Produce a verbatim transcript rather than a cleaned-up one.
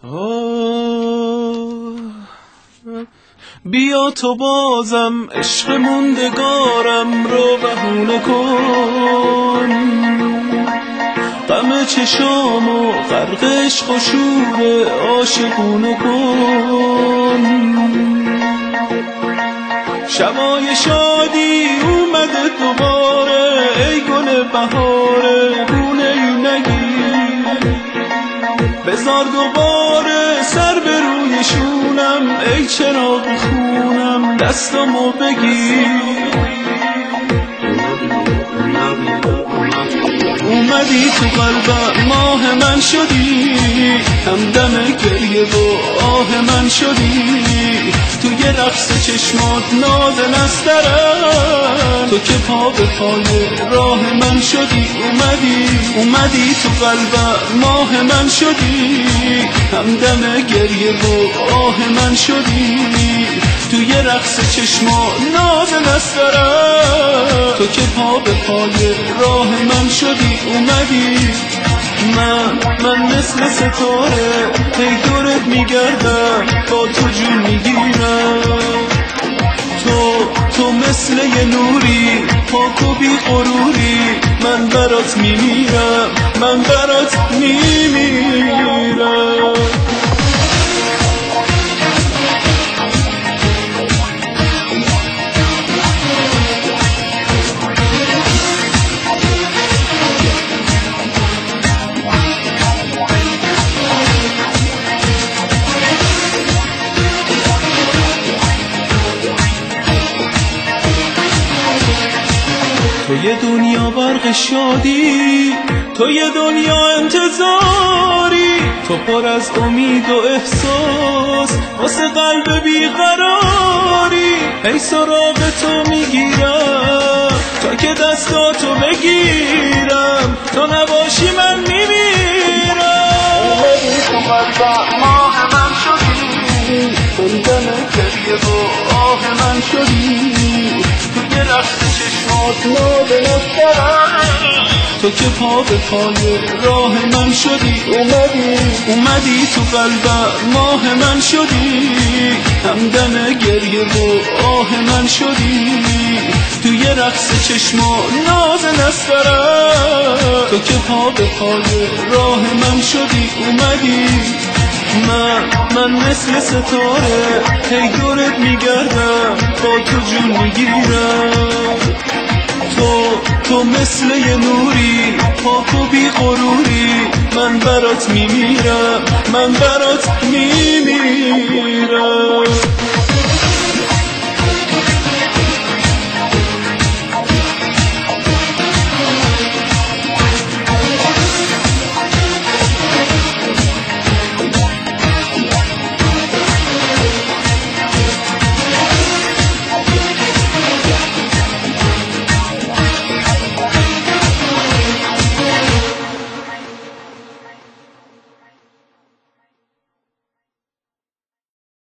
بیا تو بازم عشق موندگارم رو بهونه کن، غم چشامو غرق عشق و شور عاشقونه کن. شبای شادی اومده دوباره، ای گل بهاره گونه ای نگیر، بذار دوباره سر به روی شونم، ای چراغ خونم دستمو بگیر. اومدی تو قلبم ماه من شدی، همدم گریه و آه من شدی، تو یه رقص چشمات ناز نسترم، تو که پا به پای راه من شدی. اومدی اومدی تو قلبم ماه من شدی، همدم گریه و آه من شدی، تو یه رقص چشمات ناز نسترم، تو که پا به پای راه من شدی. اومدی من من مثل ستاره هی دورت میگردم، با تو جون میگیرم، تو تو مثل یه نوری پاک و بی غروری، من برات میمیرم من برات میمیرم. تو یه دنیا برق شادی، تو یه دنیا انتظاری، تو پر از امید و احساس واسه قلب بیقراری. ای سراغ تو میگیرم تا که دستاتو بگیرم، تو نباشی من میمیرم. اومدی تو قلبم ماه من شدی، همدم گریه و آه من شدی، تو یه رقص چشمات ناز نسترم، تو که پا به پای راه من شدی. اومدی اومدی تو قلبم ماه من شدی، همدم گریه و آه من شدی، تو یه رقص چشمات ناز نسترم، تو که پا به پای راه من شدی. اومدی من من مثل ستاره هی دورت میگردم، با تو جون میگیرم، تو تو مثل یه نوری پاک و بی غروری، من برات میمیرم من برات میمیرم.